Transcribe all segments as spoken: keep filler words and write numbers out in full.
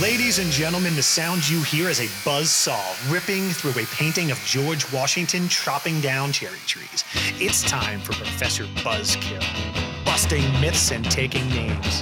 Ladies and gentlemen, the sound you hear is a buzzsaw ripping through a painting of George Washington chopping down cherry trees. It's time for Professor Buzzkill, busting myths and taking names.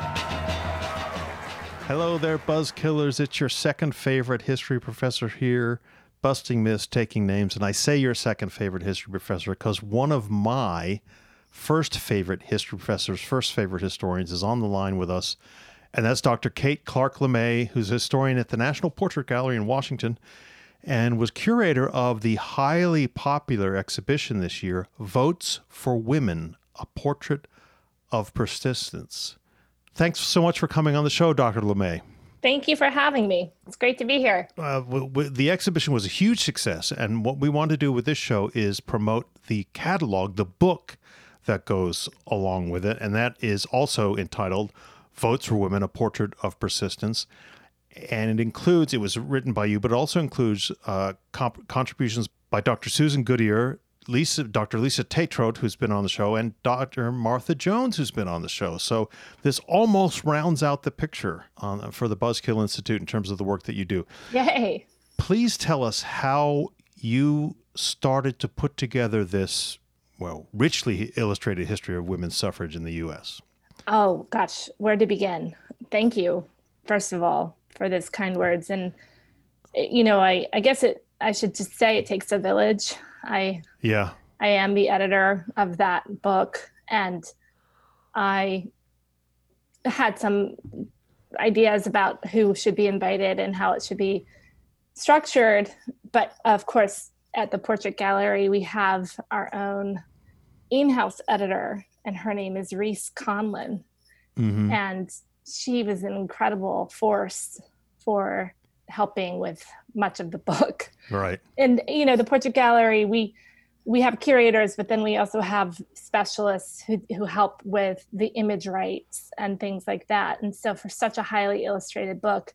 Hello there, Buzzkillers. It's your second favorite history professor here, busting myths, taking names. And I say your second favorite history professor because one of my first favorite history professors, first favorite historians is on the line with us. And that's Doctor Kate Clark LeMay, who's a historian at the National Portrait Gallery in Washington and was curator of the highly popular exhibition this year, Votes for Women, A Portrait of Persistence. Thanks so much for coming on the show, Doctor LeMay. Thank you for having me. It's great to be here. Uh, w- w- the exhibition was a huge success, and what we want to do with this show is promote the catalog, the book that goes along with it, and that is also entitled Votes for Women, A Portrait of Persistence. And it includes, it was written by you, but it also includes uh, comp- contributions by Doctor Susan Goodyear, Lisa, Doctor Lisa Tetrodt, who's been on the show, and Doctor Martha Jones, who's been on the show. So this almost rounds out the picture on, for the Buzzkill Institute in terms of the work that you do. Yay. Please tell us how you started to put together this, well, richly illustrated history of women's suffrage in the U S. Oh, gosh, where to begin? Thank you, first of all, for those kind words. And, you know, I, I guess it, I should just say it takes a village. I yeah. I am the editor of that book, and I had some ideas about who should be invited and how it should be structured. But of course, at the Portrait Gallery, we have our own in-house editor, and her name is Reese Conlon. Mm-hmm. And she was an incredible force for helping with much of the book. Right. And, you know, the Portrait Gallery, we we have curators, but then we also have specialists who, who help with the image rights and things like that. And so for such a highly illustrated book,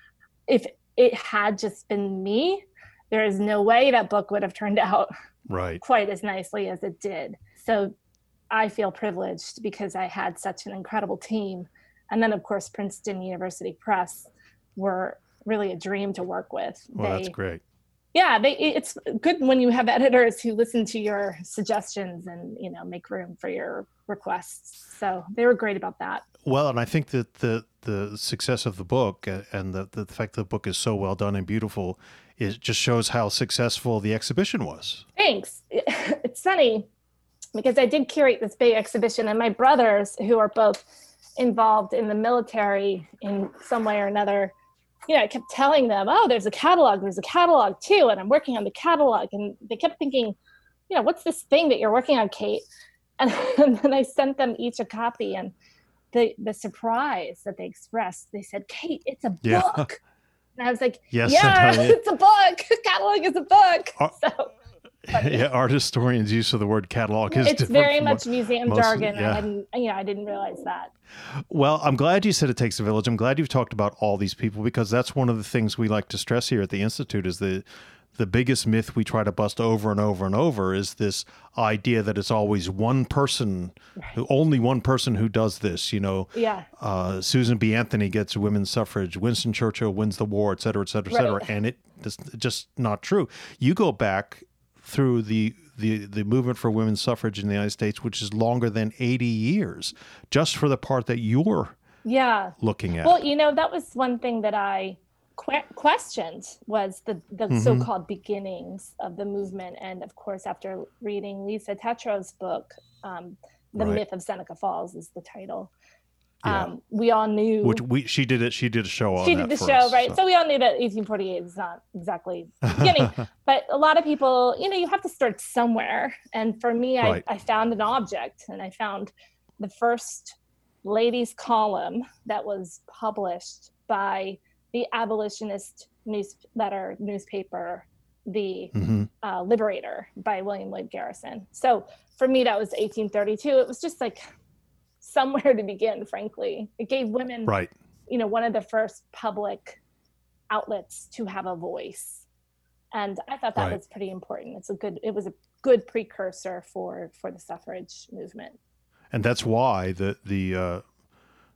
if it had just been me, there is no way that book would have turned out right. quite as nicely as it did. So I feel privileged because I had such an incredible team. And then, of course, Princeton University Press were really a dream to work with. Well, they, that's great. Yeah, they, it's good when you have editors who listen to your suggestions and, you know, make room for your requests. So they were great about that. Well, and I think that the the success of the book and the, the fact that the book is so well done and beautiful, it just shows how successful the exhibition was. Thanks. It's funny because I did curate this big exhibition, and my brothers, who are both involved in the military in some way or another, you know, I kept telling them, oh, there's a catalog, there's a catalog too. And I'm working on the catalog. And they kept thinking, you know, what's this thing that you're working on, Kate? And, and then I sent them each a copy, and the, the surprise that they expressed, they said, Kate, it's a yeah. book. And I was like, yes, yeah, it's a book. Catalog is a book. Uh, so, yeah, art historians' use of the word catalog is it's different. Very much museum most, jargon. Yeah. I hadn't, you know, I didn't realize that. Well, I'm glad you said it takes a village. I'm glad you've talked about all these people, because that's one of the things we like to stress here at the Institute is the the biggest myth we try to bust over and over and over is this idea that it's always one person, right. only one person who does this. You know, yeah. uh, Susan B. Anthony gets women's suffrage, Winston Churchill wins the war, et cetera, et cetera, et cetera. Right. And it, it's just not true. You go back through the, the the movement for women's suffrage in the United States, which is longer than eighty years, just for the part that you're yeah. looking at. Well, you know, that was one thing that I que- questioned was the, the mm-hmm. so-called beginnings of the movement. And of course, after reading Lisa Tetrodt's book, um, The right. Myth of Seneca Falls is the title. Yeah. Um, we all knew which we she did it. She did a show on she that did the for show, us, right? So. so we all knew that eighteen forty-eight is not exactly the beginning, but a lot of people, you know, you have to start somewhere. And for me, right. I, I found an object, and I found the first ladies' column that was published by the abolitionist newsletter newspaper, the mm-hmm. uh, Liberator, by William Lloyd Garrison. So for me, that was eighteen thirty-two. It was just like somewhere to begin, frankly. It gave women, right. you know, one of the first public outlets to have a voice. And I thought that right. was pretty important. It's a good, it was a good precursor for, for the suffrage movement. And that's why the, the, uh,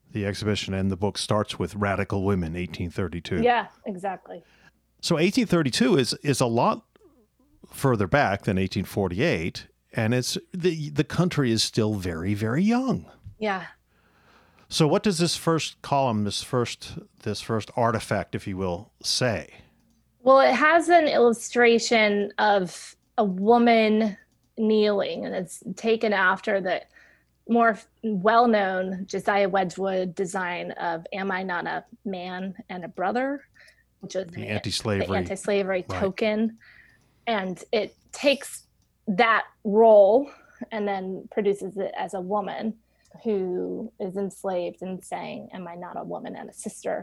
the exhibition, and the book starts with Radical Women, eighteen thirty-two. Yeah, exactly. So eighteen thirty-two is is a lot further back than eighteen forty-eight, and it's the the country is still very, very young. Yeah. So what does this first column, this first this first artifact, if you will, say? Well, it has an illustration of a woman kneeling, and it's taken after the more well-known Josiah Wedgwood design of Am I Not a Man and a Brother, which is the anti-slavery, the anti-slavery right. token. And it takes that role and then produces it as a woman who is enslaved and saying, am I not a woman and a sister?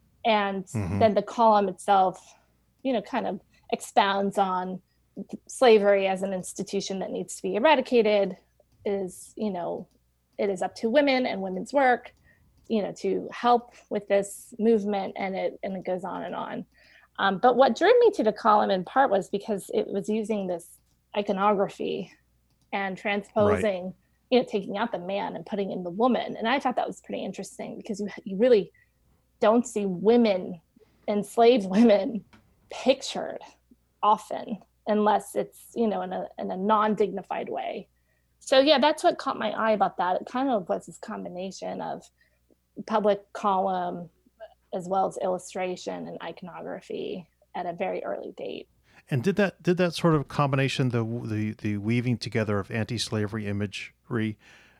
And mm-hmm. then the column itself, you know, kind of expounds on slavery as an institution that needs to be eradicated. Is, you know, it is up to women and women's work, you know, to help with this movement, and it and it goes on and on. Um, but what drew me to the column in part was because it was using this iconography and transposing, right. you know, taking out the man and putting in the woman. And I thought that was pretty interesting because you, you really don't see women, enslaved women, pictured often, unless it's, you know, in a in a non-dignified way. So yeah, that's what caught my eye about that. It kind of was this combination of public column as well as illustration and iconography at a very early date. And did that did that sort of combination, the the the weaving together of anti-slavery imagery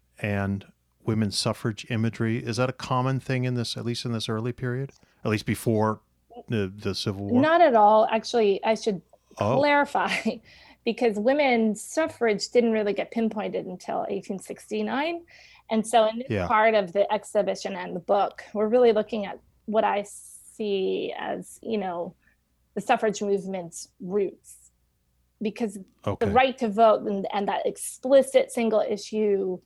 and women's suffrage imagery, is that a common thing in this, at least in this early period, at least before the, the Civil War? Not at all. Actually, I should oh. clarify, because women's suffrage didn't really get pinpointed until eighteen sixty-nine. And so in this yeah. part of the exhibition and the book, we're really looking at what I see as, you know, the suffrage movement's roots, because okay. the right to vote and, and that explicit single issue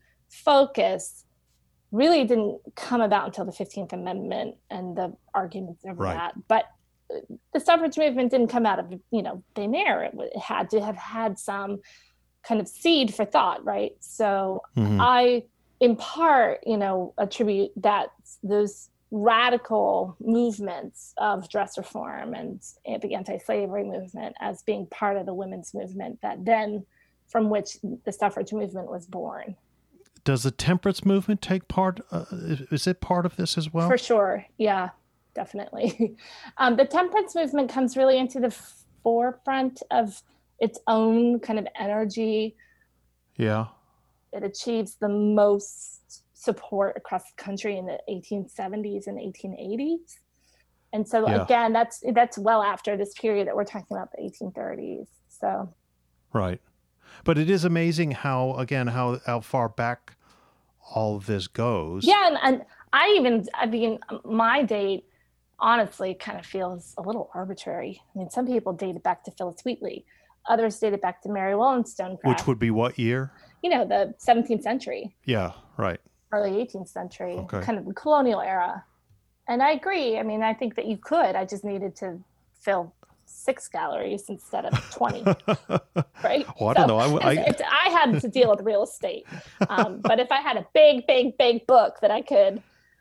focus really didn't come about until the fifteenth Amendment and the arguments over right. that. But the suffrage movement didn't come out of, you know, thin air. It, it had to have had some kind of seed for thought, right? So mm-hmm. I, in part, you know, attribute that those radical movements of dress reform and the anti-slavery movement as being part of the women's movement that then, from which the suffrage movement was born. Does the temperance movement take part? Uh, is it part of this as well? For sure. Yeah, definitely. um, the temperance movement comes really into the forefront of its own kind of energy. Yeah. It achieves the most support across the country in the eighteen seventies and eighteen eighties. And so yeah. again, that's that's well after this period that we're talking about, the eighteen thirties. So right. But it is amazing how, again, how, how far back all of this goes. Yeah, and, and I even, I mean, my date honestly kind of feels a little arbitrary. I mean, some people date it back to Phillis Wheatley. Others date it back to Mary Wollstonecraft. Which would be what year? You know, the seventeenth century. Yeah, right. Early eighteenth century, okay. kind of the colonial era. And I agree. I mean, I think that you could. I just needed to fill six galleries instead of twenty, right? Well, I don't so know. I, I... If, if I had to deal with real estate. Um, but if I had a big, big, big book that I could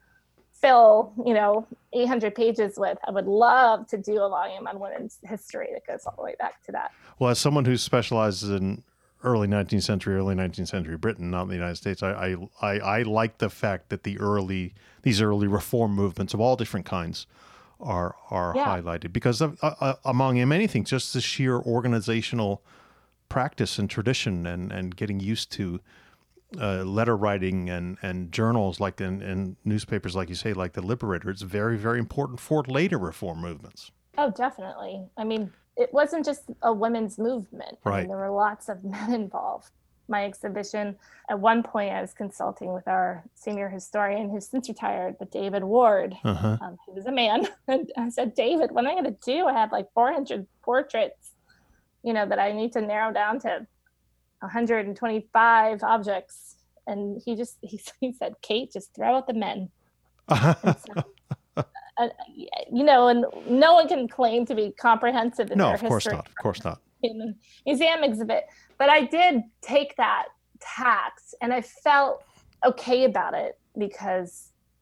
fill, you know, eight hundred pages with, I would love to do a volume on women's history that goes all the way back to that. Well, as someone who specializes in early nineteenth century, early nineteenth century Britain, not in the United States, I, I, I, I like the fact that the early, these early reform movements of all different kinds are are yeah. highlighted, because of, uh, among many things, just the sheer organizational practice and tradition and, and getting used to uh, letter writing and, and journals like in, and newspapers, like you say, like the Liberator. It's very, very important for later reform movements. Oh, definitely. I mean, it wasn't just a women's movement. I right. mean, there were lots of men involved. My exhibition, at one point I was consulting with our senior historian who's since retired, but David Ward, uh-huh. um, who was a man. And I said, David, what am I going to do? I have like four hundred portraits, you know, that I need to narrow down to one hundred twenty-five objects. And he just, he, he said, Kate, just throw out the men. And so, uh, you know, and no one can claim to be comprehensive in no, their of course history. not. Of course not. In the museum exhibit. But I did take that tact and I felt okay about it because,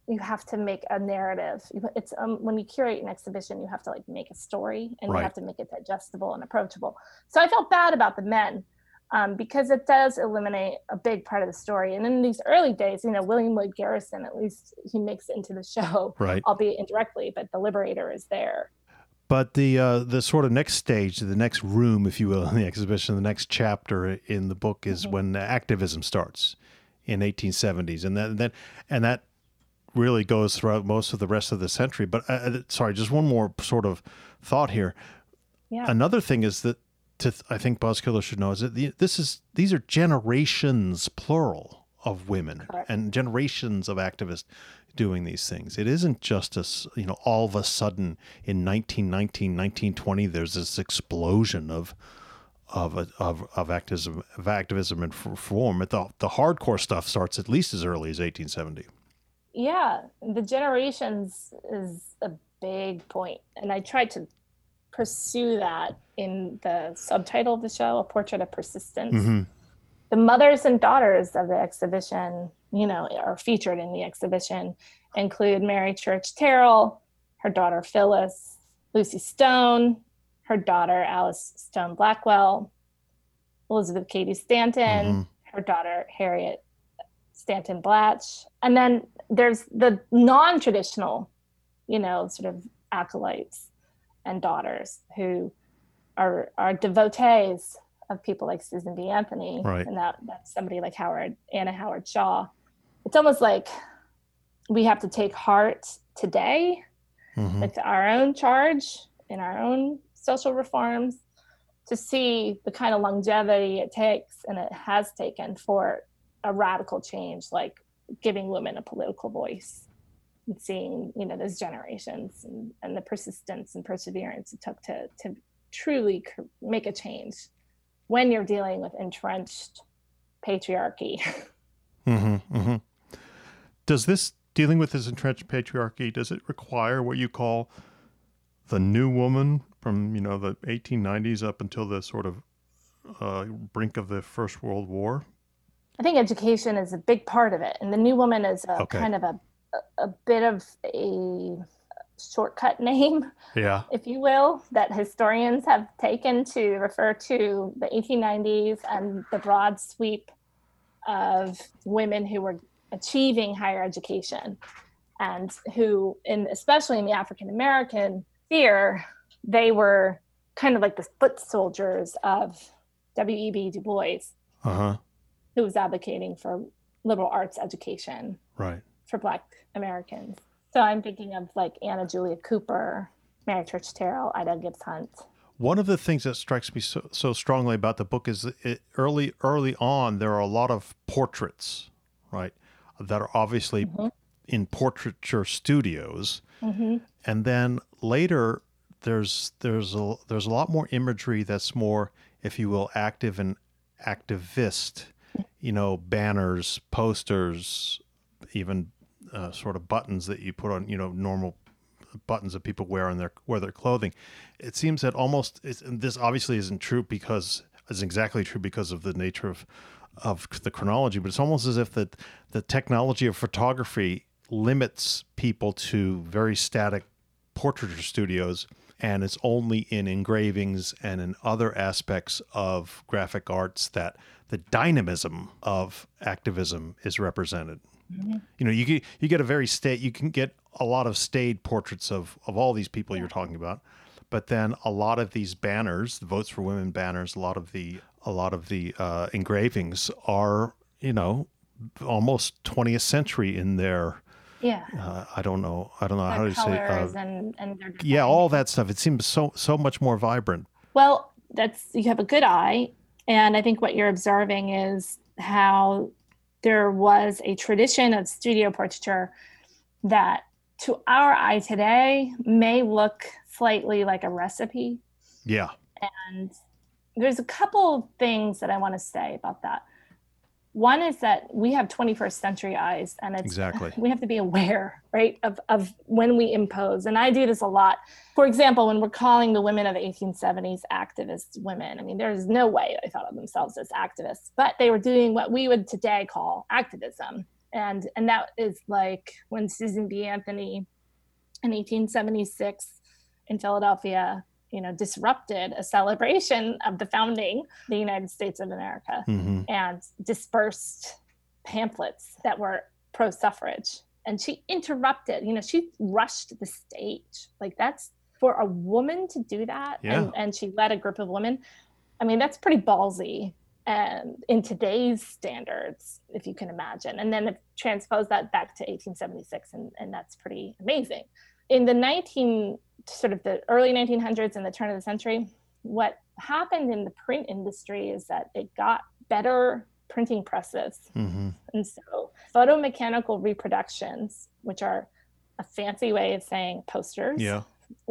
you have to make a narrative. It's um, when you curate an exhibition, you have to like make a story, and Right. you have to make it digestible and approachable. So I felt bad about the men um, because it does eliminate a big part of the story. And in these early days, you know, William Lloyd Garrison, at least he makes it into the show, Right. albeit indirectly, but the liberator is there. But the uh, the sort of next stage, the next room, if you will, in the exhibition, the next chapter in the book is mm-hmm. when activism starts in eighteen seventies, and that, that and that really goes throughout most of the rest of the century. But uh, sorry, just one more sort of thought here. Yeah. Another thing is that to I think Buzzkiller should know is that the, this is these are generations plural of women. Correct. And generations of activists doing these things. It isn't just a, you know, all of a sudden in nineteen nineteen, nineteen twenty, there's this explosion of of of of activism, of activism and reform. The the hardcore stuff starts at least as early as eighteen seventy. Yeah, the generations is a big point, and I tried to pursue that in the subtitle of the show, A Portrait of Persistence. Mm-hmm. The mothers and daughters of the exhibition, you know, are featured in the exhibition, include Mary Church Terrell, her daughter Phyllis, Lucy Stone, her daughter Alice Stone Blackwell, Elizabeth Cady Stanton, mm-hmm. her daughter Harriet Stanton Blatch. And then there's the non-traditional, you know, sort of acolytes and daughters who are are devotees of people like Susan B. Anthony, right. and that that's somebody like Howard, Anna Howard Shaw. It's almost like we have to take heart today mm-hmm. with our own charge in our own social reforms to see the kind of longevity it takes, and it has taken, for a radical change, like giving women a political voice and seeing, you know, those generations and, and the persistence and perseverance it took to to truly make a change when you're dealing with entrenched patriarchy. Mm-hmm, mm-hmm. Does this, dealing with this entrenched patriarchy, does it require what you call the new woman from, you know, the eighteen nineties up until the sort of uh, brink of the First World War? I think education is a big part of it. And the new woman is a okay. kind of a, a bit of a shortcut name, yeah, if you will, that historians have taken to refer to the eighteen nineties and the broad sweep of women who were achieving higher education, and who, in especially in the African American sphere, they were kind of like the foot soldiers of W E B Du Bois, uh-huh. who was advocating for liberal arts education, right, for Black Americans. So I'm thinking of like Anna Julia Cooper, Mary Church Terrell, Ida Gibbs Hunt. One of the things that strikes me so, so strongly about the book is that it, early early on, there are a lot of portraits, right, that are obviously mm-hmm. in portraiture studios. Mm-hmm. And then later, there's there's a, there's a lot more imagery that's more, if you will, active and activist, you know, banners, posters, even Uh, sort of buttons that you put on, you know, normal buttons that people wear on their wear their clothing. It seems that almost it's, and this obviously isn't true because is exactly true because of the nature of of the chronology, but it's almost as if that the technology of photography limits people to very static portraiture studios, and it's only in engravings and in other aspects of graphic arts that the dynamism of activism is represented. Mm-hmm. You know, you get you get a very state. You can get a lot of staid portraits of, of all these people yeah. you're talking about, but then a lot of these banners, the Votes for Women banners, a lot of the a lot of the uh, engravings are, you know, almost twentieth century in their. Yeah. Uh, I don't know. I don't know their how to say. Colors Uh, and and their yeah, all that stuff. It seems so so much more vibrant. Well, that's you have a good eye, and I think what you're observing is how there was a tradition of studio portraiture that to our eye today may look slightly like a recipe. Yeah. And there's a couple things that I want to say about that. One is that we have twenty-first century eyes, and it's exactly. we have to be aware, right, of, of when we impose. And I do this a lot. For example, when we're calling the women of the eighteen seventies activist women, I mean, there's no way they thought of themselves as activists, but they were doing what we would today call activism. And and that is like when Susan B. Anthony in eighteen seventy-six in Philadelphia, you know, disrupted a celebration of the founding of the United States of America Mm-hmm. and dispersed pamphlets that were pro-suffrage. And she interrupted, you know, she rushed the stage. Like, that's for a woman to do that. Yeah. And, and she led a group of women. I mean, that's pretty ballsy. And in today's standards, if you can imagine, and then transpose that back to eighteen seventy-six, and, and that's pretty amazing. In the nineteen, sort of the early nineteen hundreds and the turn of the century, what happened in the print industry is that it got better printing presses. Mm-hmm. And so photomechanical reproductions, which are a fancy way of saying posters, Yeah.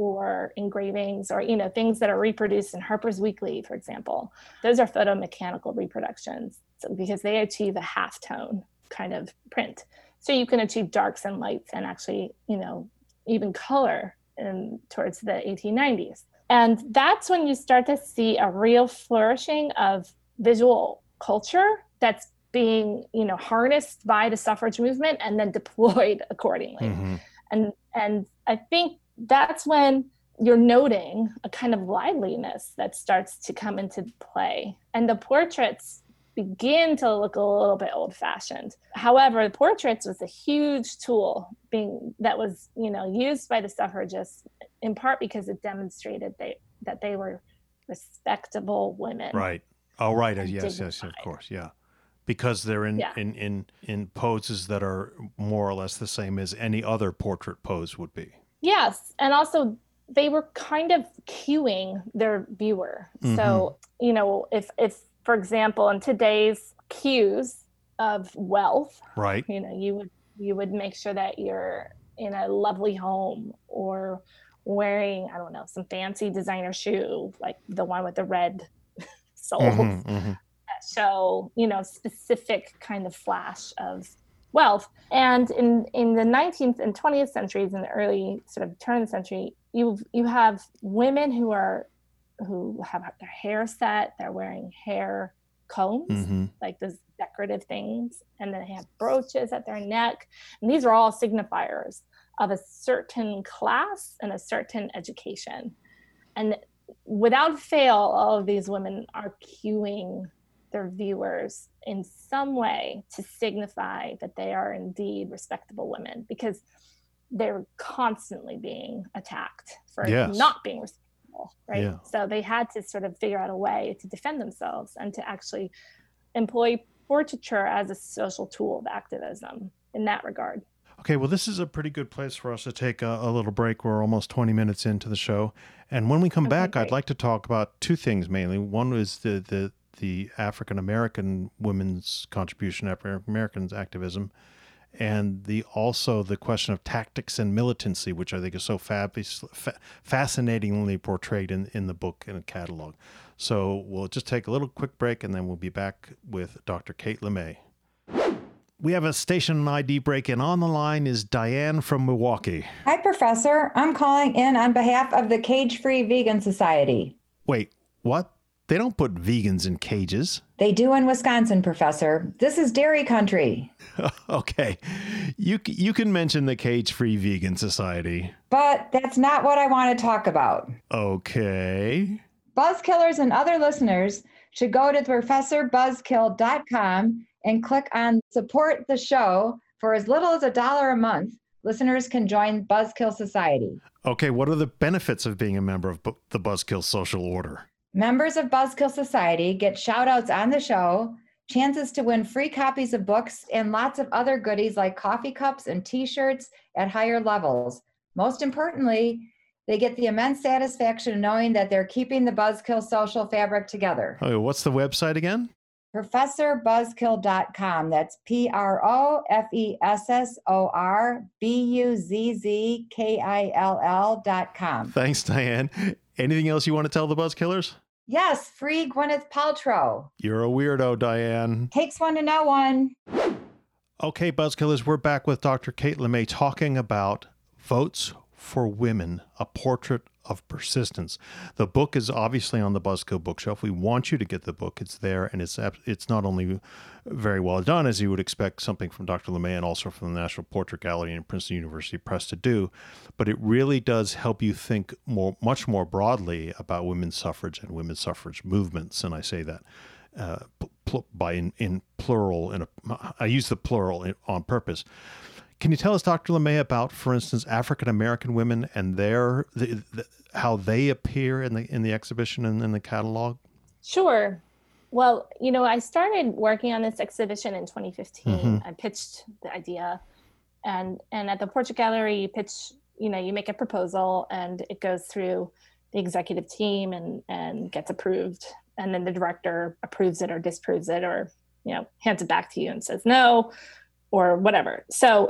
or engravings, or, you know, things that are reproduced in Harper's Weekly, for example, those are photomechanical reproductions, so, because they achieve a halftone kind of print. So you can achieve darks and lights and actually, you know, even color in towards the eighteen nineties. And that's when you start to see a real flourishing of visual culture that's being, you know, harnessed by the suffrage movement and then deployed accordingly. Mm-hmm. And and I think that's when you're noting a kind of liveliness that starts to come into play. And the portraits begin to look a little bit old-fashioned. However, the portraits was a huge tool being that was, you know, used by the suffragists, in part because it demonstrated they that they were respectable women. Right. Oh, right. Yes, yes, dignified. yes, of course. Yeah. Because they're in, Yeah. in, in, in poses that are more or less the same as any other portrait pose would be. Yes. And also they were kind of cueing their viewer. Mhm. So, you know, if, if, for example, in today's cues of wealth, Right. you know, you would, you would make sure that you're in a lovely home or wearing, I don't know, some fancy designer shoe, like the one with the red soles. Mhm, mhm. Show, you know, specific kind of flash of wealth. And in, in the nineteenth and twentieth centuries, in the early sort of turn of the century, you you have women who are who have their hair set, they're wearing hair combs, Mhm. like those decorative things, and then they have brooches at their neck. And these are all signifiers of a certain class and a certain education. And without fail, all of these women are cueing their viewers in some way to signify that they are indeed respectable women, because they're constantly being attacked for Yes. not being respectable, right? Yeah. So they had to sort of figure out a way to defend themselves and to actually employ portraiture as a social tool of activism in that regard. Okay, well, this is a pretty good place for us to take a, a little break. We're almost twenty minutes into the show. And when we come Okay, back, I'd great. like to talk about two things mainly. One is the, the, the African-American women's contribution, African-Americans activism, and the also the question of tactics and militancy, which I think is so fabulous, fa- fascinatingly portrayed in, in the book and catalog. So we'll just take a little quick break, and then we'll be back with Doctor Kate LeMay. We have a station I D break, and on the line is Diane from Milwaukee. Hi, Professor. I'm calling in on behalf of the Cage-Free Vegan Society. Wait, what? They don't put vegans in cages. They do in Wisconsin, Professor. This is dairy country. Okay, you c- you can mention the Cage-Free Vegan Society. But that's not what I want to talk about. Okay. Buzzkillers and other listeners should go to professor buzzkill dot com and click on support the show. For as little as a dollar a month, listeners can join Buzzkill Society. Okay, what are the benefits of being a member of Bu- the Buzzkill Social Order? Members of Buzzkill Society get shout outs on the show, chances to win free copies of books, and lots of other goodies like coffee cups and t-shirts at higher levels. Most importantly, they get the immense satisfaction of knowing that they're keeping the Buzzkill social fabric together. Oh, what's the website again? professor buzzkill dot com. That's P R O F E S S O R B U Z Z K I L L dot com. Thanks, Diane. Anything else you want to tell the Buzzkillers? Yes, free Gwyneth Paltrow. You're a weirdo, Diane. Takes one to know one. Okay, Buzzkillers, we're back with Doctor Kate LeMay talking about Votes for Women, a portrait of persistence. The book is obviously on the Buzzkill bookshelf. We want you to get the book. It's there, and it's it's not only very well done, as you would expect something from Doctor LeMay and also from the National Portrait Gallery and Princeton University Press to do, but it really does help you think more, much more broadly about women's suffrage and women's suffrage movements, and I say that uh, pl- by in, in plural. In a, I use the plural in, on purpose. Can you tell us, Doctor LeMay, about, for instance, African American women and their the, the, how they appear in the in the exhibition and in the catalog? Sure. Well, you know, I started working on this exhibition in twenty fifteen. Mm-hmm. I pitched the idea, and and at the Portrait Gallery, you pitch, you know, you make a proposal, and it goes through the executive team and and gets approved, and then the director approves it or disapproves it, or you know, hands it back to you and says no, or whatever. So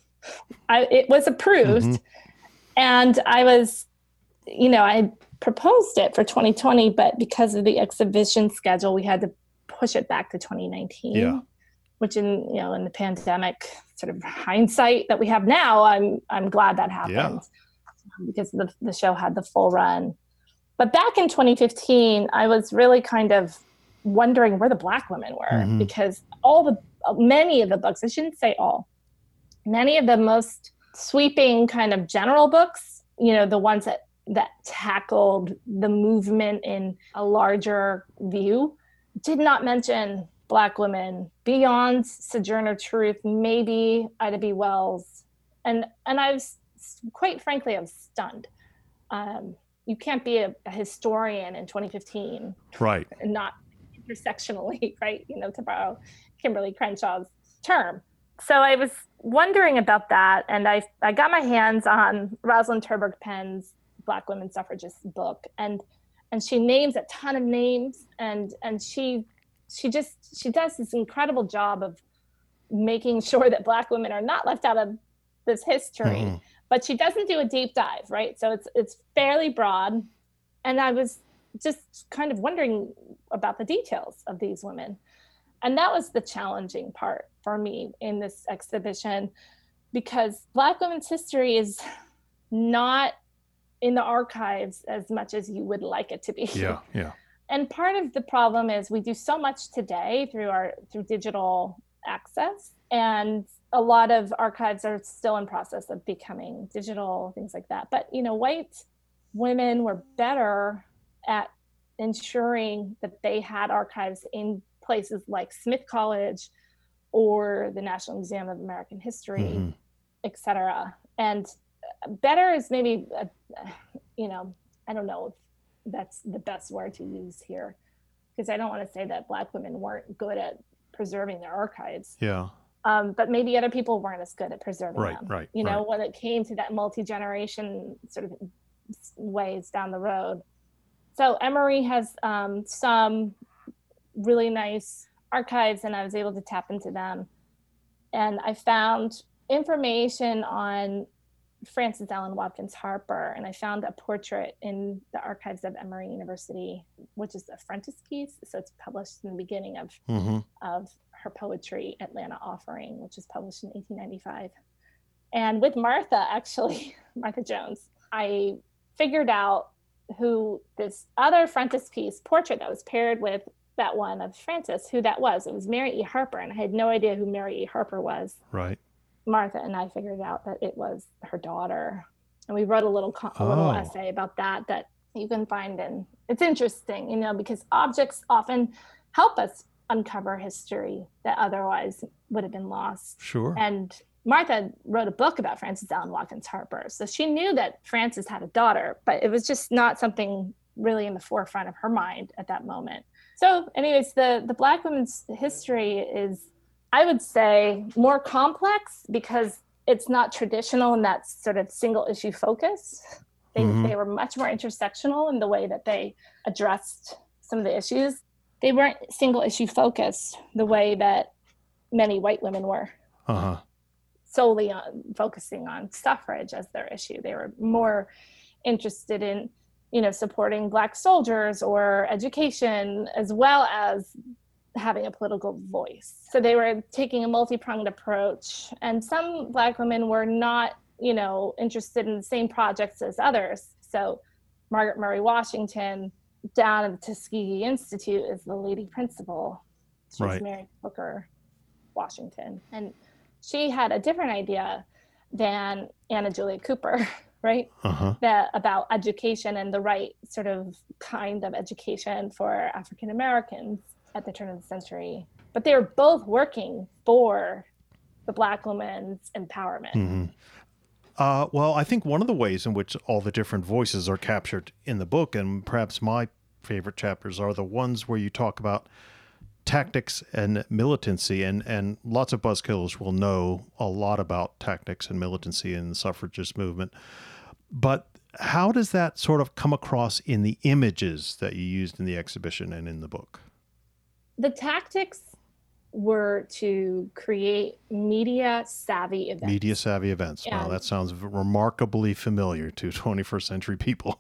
I, it was approved. Mm-hmm. And I was, you know, I proposed it for twenty twenty, but because of the exhibition schedule, we had to push it back to twenty nineteen, yeah. which in, you know, in the pandemic sort of hindsight that we have now, I'm, I'm glad that happened yeah. because the, the show had the full run. But back in twenty fifteen, I was really kind of wondering where the Black women were mm-hmm. because all the, many of the books, I shouldn't say all, many of the most sweeping kind of general books, you know, the ones that, that tackled the movement in a larger view, did not mention Black women beyond Sojourner Truth, maybe Ida B. Wells. And, and I was, quite frankly, I was stunned. Um, you can't be a, a historian in twenty fifteen. Right. And not intersectionally, right? You know, to borrow Kimberly Crenshaw's term. So I was wondering about that, and I I got my hands on Rosalind Terburg Penn's Black Women Suffragists book, and and she names a ton of names, and and she she just she does this incredible job of making sure that Black women are not left out of this history, mm-hmm. but she doesn't do a deep dive, right? So it's it's fairly broad, and I was just kind of wondering about the details of these women. And that was the challenging part for me in this exhibition, because Black women's history is not in the archives as much as you would like it to be. Yeah, yeah. And part of the problem is we do so much today through our through digital access, and a lot of archives are still in process of becoming digital, things like that. But you know, white women were better at ensuring that they had archives in places like Smith College or the National Museum of American History, mm-hmm. et cetera. And better is maybe, a, you know, I don't know if that's the best word to use here, because I don't want to say that Black women weren't good at preserving their archives. Yeah. Um, but maybe other people weren't as good at preserving right, them. Right, you know, right. when it came to that multi-generation sort of ways down the road. So Emory has um, some really nice archives, and I was able to tap into them. And I found information on Frances Ellen Watkins Harper, and I found a portrait in the archives of Emory University, which is a frontispiece. So it's published in the beginning of, mm-hmm. of her poetry, Atlanta Offering, which was published in eighteen ninety-five. And with Martha, actually, Martha Jones, I figured out who this other frontispiece portrait that was paired with that one of Frances, who that was. It was Mary E. Harper, and I had no idea who Mary E. Harper was. Right. Martha and I figured out that it was her daughter, and we wrote a little a little oh. essay about that that you can find, and it's interesting, you know, because objects often help us uncover history that otherwise would have been lost. Sure. And Martha wrote a book about Frances Ellen Watkins Harper, so she knew that Frances had a daughter, but it was just not something really in the forefront of her mind at that moment. So anyways, the, the Black women's history is, I would say, more complex because it's not traditional in that sort of single issue focus. They, mm-hmm. they were much more intersectional in the way that they addressed some of the issues. They weren't single issue focused the way that many white women were. Uh-huh. Solely on focusing on suffrage as their issue. They were more interested in, you know, supporting Black soldiers or education, as well as having a political voice. So they were taking a multi-pronged approach, and some Black women were not, you know, interested in the same projects as others. So Margaret Murray Washington down at the Tuskegee Institute is the lady principal. She's Right. Mary Booker Washington. And she had a different idea than Anna Julia Cooper, right? Uh-huh. That about education and the right sort of kind of education for African Americans at the turn of the century. But they were both working for the Black women's empowerment. Mm-hmm. Uh, well, I think one of the ways in which all the different voices are captured in the book, and perhaps my favorite chapters, are the ones where you talk about tactics and militancy, and, and lots of buzzkillers will know a lot about tactics and militancy in the suffragist movement. But how does that sort of come across in the images that you used in the exhibition and in the book? The tactics were to create media savvy events. Media savvy events. Wow, And- that sounds remarkably familiar to twenty-first century people.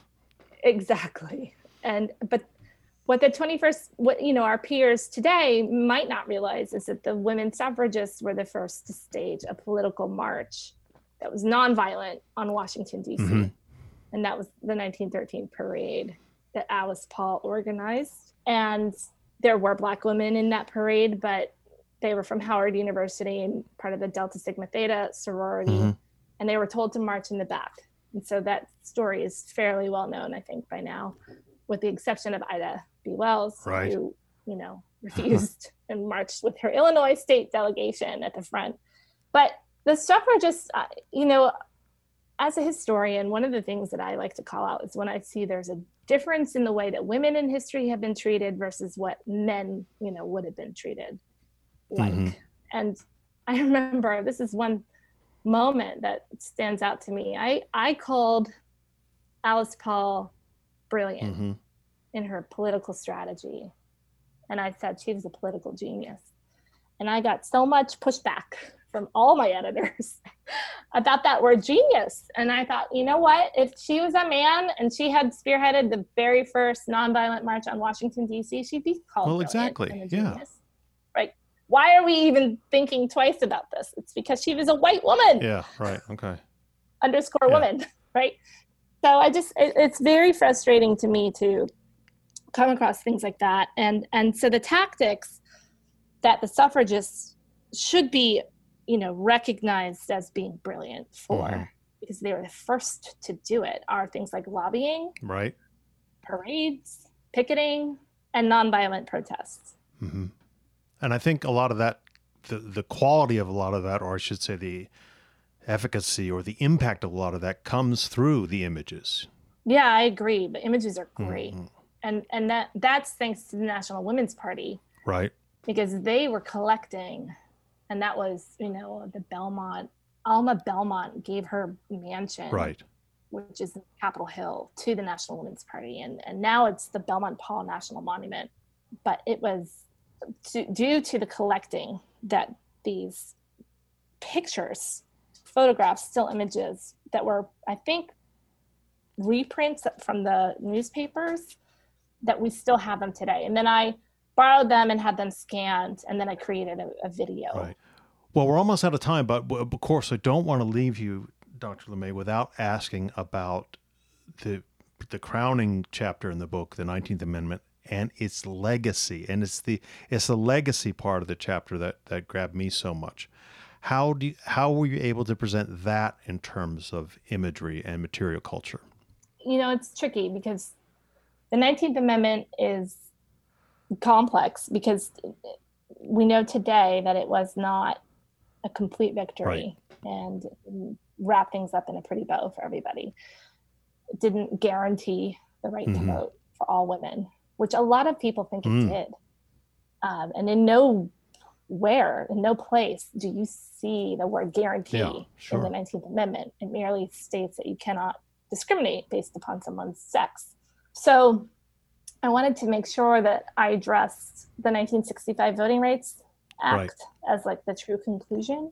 Exactly. And but what the twenty-first, what you know, our peers today might not realize is that the women suffragists were the first to stage a political march that was nonviolent on Washington, D C. Mhm. And that was the nineteen thirteen parade that Alice Paul organized. And there were Black women in that parade, but they were from Howard University and part of the Delta Sigma Theta sorority. Mhm. And they were told to march in the back. And so that story is fairly well known, I think, by now, with the exception of Ida B. Wells, Right. who, you know, refused and marched with her Illinois state delegation at the front. But the suffragists, uh, you know, as a historian, one of the things that I like to call out is when I see there's a difference in the way that women in history have been treated versus what men, you know, would have been treated like. Mhm. And I remember this is one moment that stands out to me. I, I called Alice Paul brilliant Mhm. in her political strategy. And I said she was a political genius. And I got so much pushback from all my editors about that word genius. And I thought, you know what? If she was a man and she had spearheaded the very first nonviolent march on Washington, D C, she'd be called Well, brilliant exactly, and a yeah. genius. Right? Why are we even thinking twice about this? It's because she was a white woman. Yeah, right. Okay. Underscore Yeah. woman, right? So I just, it, it's very frustrating to me to come across things like that. And, and so the tactics that the suffragists should be, you know, recognized as being brilliant for, Mhm. because they were the first to do it, are things like lobbying, Right. parades, picketing, and nonviolent protests. hmm And I think a lot of that, the, the quality of a lot of that, or I should say the efficacy or the impact of a lot of that comes through the images. Yeah, I agree. The images are great. Mhm. And, and that that's thanks to the National Women's Party, Right. because they were collecting, and that was, you know, the Belmont, Alma Belmont gave her mansion, Right. which is in Capitol Hill, to the National Women's Party. And, and now it's the Belmont Paul National Monument. But it was to, due to the collecting that these pictures, photographs, still images that were, I think, reprints from the newspapers, that we still have them today. And then I borrowed them and had them scanned, and then I created a, a video. Right. Well, we're almost out of time, but w- of course, I don't want to leave you, Doctor LeMay, without asking about the the crowning chapter in the book, the nineteenth Amendment, and its legacy. And it's the it's the legacy part of the chapter that that grabbed me so much. How do you, how were you able to present that in terms of imagery and material culture? You know, it's tricky because the nineteenth Amendment is complex, because we know today that it was not a complete victory and wrap things up in a pretty bow for everybody. It didn't guarantee the right Mhm. to vote for all women, which a lot of people think it Mm. did. Um, and in no where, in no place do you see the word guarantee Yeah, in sure. the nineteenth Amendment. It merely states that you cannot discriminate based upon someone's sex. So I wanted to make sure that I addressed the nineteen sixty-five Voting Rights Act as like the true conclusion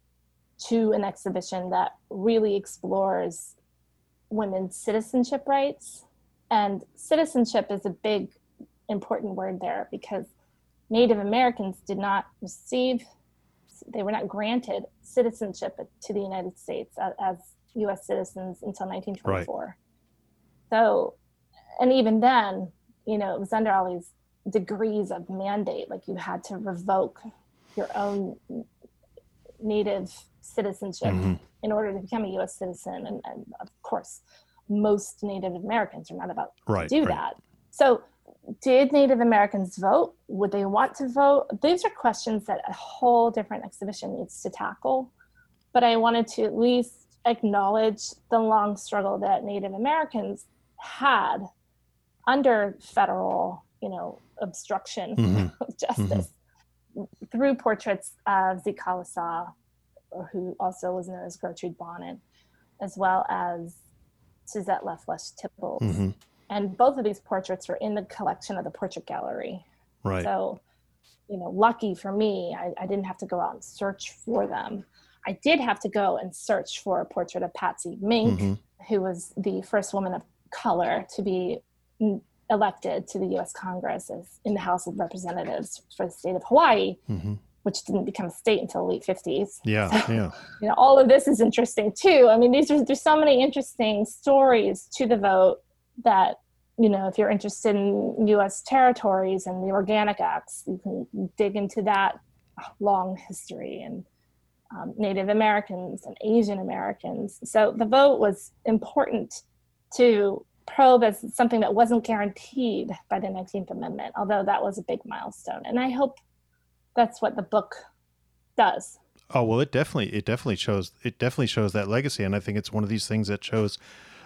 to an exhibition that really explores women's citizenship rights. And citizenship is a big, important word there, because Native Americans did not receive, they were not granted citizenship to the United States as, as U S citizens until nineteen twenty-four. So, and even then, you know, it was under all these degrees of mandate, like you had to revoke your own native citizenship mm-hmm. in order to become a U S citizen. And, and of course, most Native Americans are not about right, to do right. that. So did Native Americans vote? Would they want to vote? These are questions that a whole different exhibition needs to tackle. But I wanted to at least acknowledge the long struggle that Native Americans had under federal, you know, obstruction mm-hmm. of justice mm-hmm. through portraits of Zeke Khalisa, who also was known as Gertrude Bonin, as well as Suzette LaFlèche Tipples. Mm-hmm. And both of these portraits are in the collection of the Portrait Gallery. Right. So, you know, lucky for me, I, I didn't have to go out and search for them. I did have to go and search for a portrait of Patsy Mink, mm-hmm. who was the first woman of color to be elected to the U S Congress as in the House of Representatives for the state of Hawaii, mm-hmm. which didn't become a state until the late fifties. Yeah, so, yeah. You know, all of this is interesting too. I mean, these are, there's so many interesting stories to the vote that, you know, if you're interested in U S territories and the Organic Acts, you can dig into that long history and um, Native Americans and Asian Americans. So the vote was important to probe as something that wasn't guaranteed by the nineteenth Amendment, although that was a big milestone. And I hope that's what the book does. Oh, well, it definitely, it definitely shows, it definitely shows that legacy. And I think it's one of these things that shows,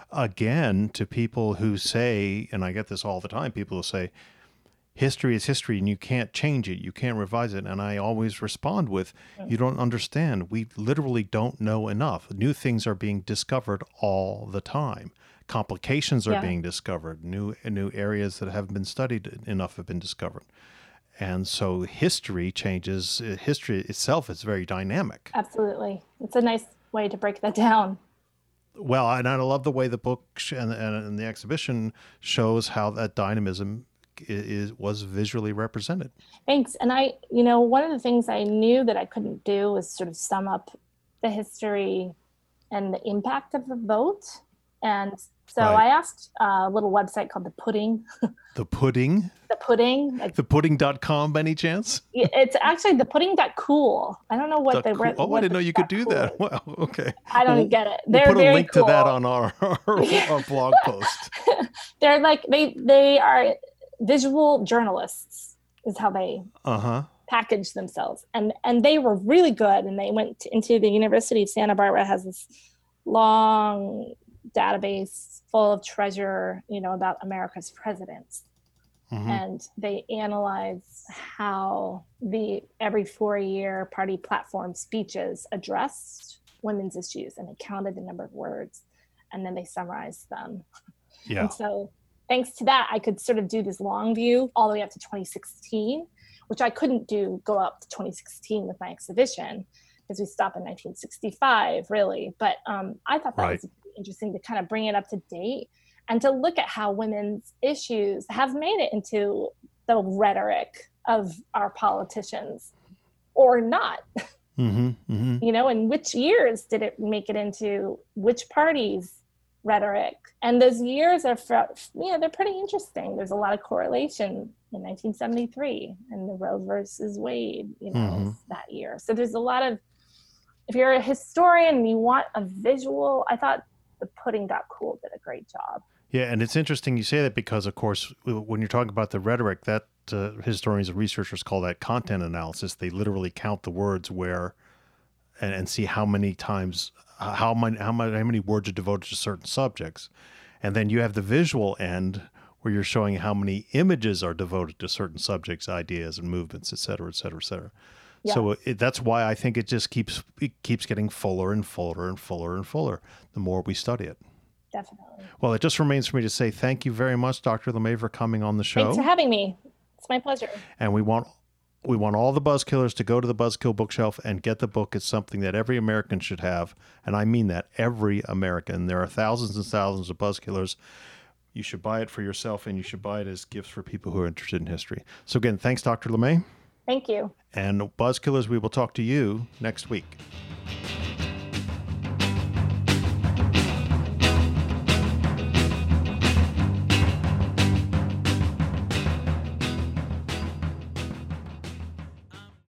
again, to people who say, and I get this all the time, people who say, history is history and you can't change it, you can't revise it. And I always respond with, mm-hmm. you don't understand. We literally don't know enough. New things are being discovered all the time. Complications are yeah. being discovered. New new areas that haven't been studied enough have been discovered. And so history changes. History itself is very dynamic. Absolutely. It's a nice way to break that down. Well, and I love the way the book and, and, and the exhibition shows how that dynamism is was visually represented. Thanks. And I, you know, one of the things I knew that I couldn't do was sort of sum up the history and the impact of the vote. And so right. I asked a little website called The Pudding. The Pudding? The Pudding. Like, the pudding dot com by any chance? It's actually the pudding dot cool. I don't know what they were. Oh, I didn't know you could do cool. that. Wow, okay. I don't we'll, get it. They're we'll put very a link cool. to that on our, our, our blog post. They're like, they, they are visual journalists is how they uh-huh. package themselves. And, and they were really good. And they went to, into the University of Santa Barbara, has this long database full of treasure, you know, about America's presidents. Mm-hmm. And they analyze how the every four-year party platform speeches addressed women's issues, and they counted the number of words, and then they summarized them. Yeah. And so thanks to that, I could sort of do this long view all the way up to twenty sixteen, which I couldn't do go up to twenty sixteen with my exhibition because we stopped in nineteen sixty-five, really. But um, I thought that right. was interesting to kind of bring it up to date and to look at how women's issues have made it into the rhetoric of our politicians or not. Mm-hmm, mm-hmm. You know, in which years did it make it into which party's rhetoric? And those years are, you know, they're pretty interesting. There's a lot of correlation in nineteen seventy-three and the Roe versus Wade, you know, mm-hmm. that year. So there's a lot of, if you're a historian and you want a visual, I thought the pudding dot cool did a great job. Yeah, and it's interesting you say that because, of course, when you're talking about the rhetoric, that uh, historians and researchers call that content analysis. They literally count the words where, and, and see how many times, how many, how many, how many words are devoted to certain subjects, and then you have the visual end where you're showing how many images are devoted to certain subjects, ideas, and movements, et cetera, et cetera, et cetera. Yeah. So it, that's why I think it just keeps it keeps getting fuller and fuller and fuller and fuller the more we study it. Definitely. Well, it just remains for me to say thank you very much, Doctor LeMay, for coming on the show. Thanks for having me. It's my pleasure. And we want we want all the Buzzkillers to go to the Buzzkill bookshelf and get the book. It's something that every American should have. And I mean that, every American. There are thousands and thousands of Buzzkillers. You should buy it for yourself, and you should buy it as gifts for people who are interested in history. So again, thanks, Doctor LeMay. Thank you. And Buzzkillers, we will talk to you next week.